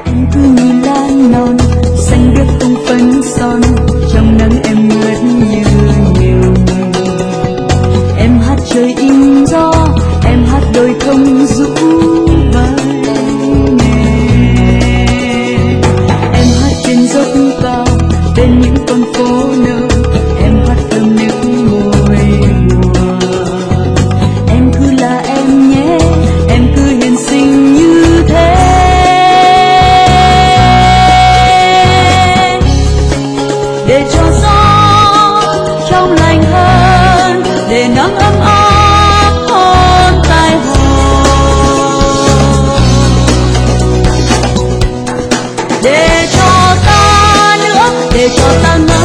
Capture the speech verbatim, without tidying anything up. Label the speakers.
Speaker 1: Em cứ như lá non xanh biếc không phấn son, trong nắng em ướt như nhung. Em hát trời in gió, em hát đôi thông rũ vai nghề. Em hát trên dốc cao bên những con phố nâu, em hát thơm nước môi mùa. Em cứ là em nhé, em cứ hiền xinh như thế. Để cho gió trong lành hơn, để nắng ấm áp hôn tai hò, để cho ta nước, để cho ta ngân